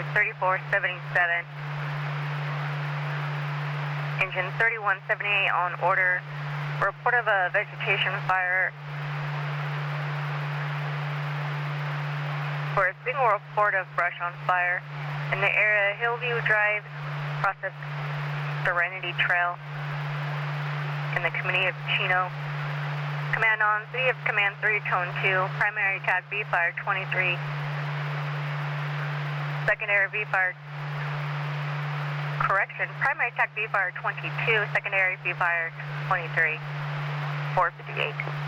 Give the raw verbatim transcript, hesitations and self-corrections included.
thirty-four seventy-seven. Engine thirty-one seventy-eight on order. Report of a vegetation fire. For a single report of brush on fire in the area Hillview Drive, Process Serenity Trail in the community of Chino. Command on City of Command three, Tone two, primary attack V fire twenty-three, secondary V fire, correction, primary attack V fire twenty-two, secondary V fire twenty-three, four fifty-eight.